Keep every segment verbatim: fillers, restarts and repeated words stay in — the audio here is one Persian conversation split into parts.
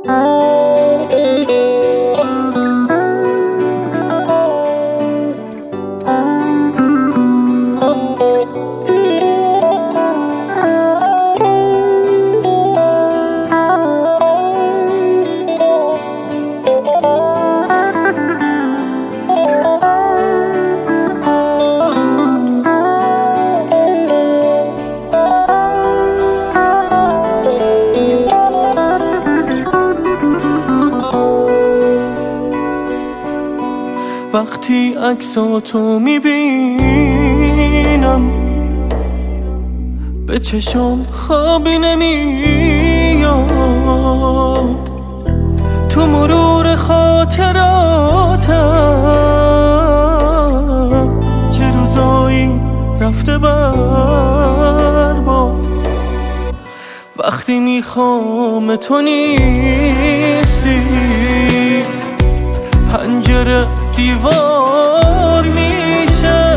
وقتی عکساتو میبینم به چشم خوابی نمیاد، تو مرور خاطراتم چه روزایی رفته برباد. وقتی میخوام تو نیستی پنجره دیوار میشه،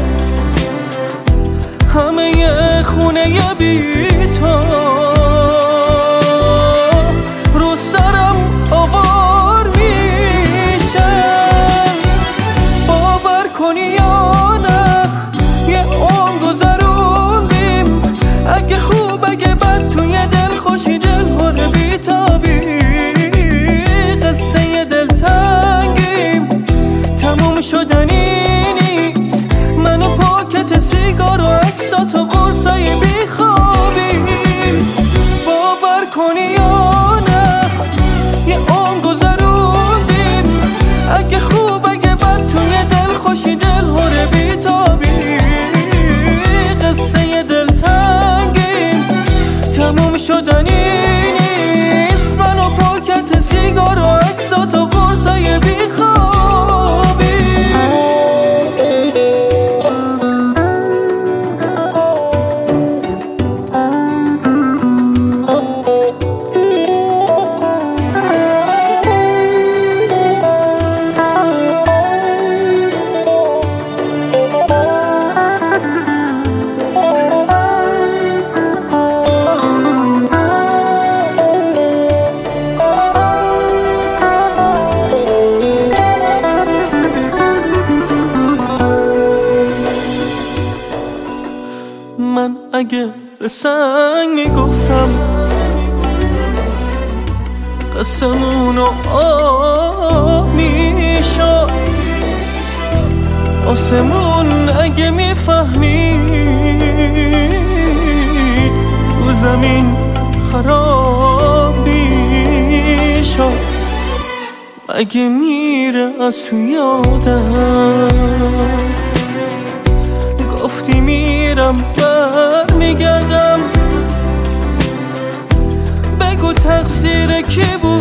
همه ی خونه ی بی تو رو سرم آوار میشه. باور کنی یا نه یه عمر گذروندیم، اگه خوب اگه بد توی دل خوشی دل هر بیتابی، قصه دلتنگیم تموم شدنی نیست، من و پاکت سیگار و عکسات و قرصای بیخوابی. باور کنی یا نه یه عمر گذروندیم، اگه خوب اگه بد توی دل خوشی دل هر بیتابی، قصه دلتنگیم تموم شدنی نیست، من و پاکت سیگار و عکسات و قرصای بیخوابی. من اگه به سنگ میگفتم قسمونو آب میشد، آسمون اگه میفهمید رو زمین خراب میشد. اگه میره از تو یادم گفتی میرم بر میگردم، بگو تقصیر کی بود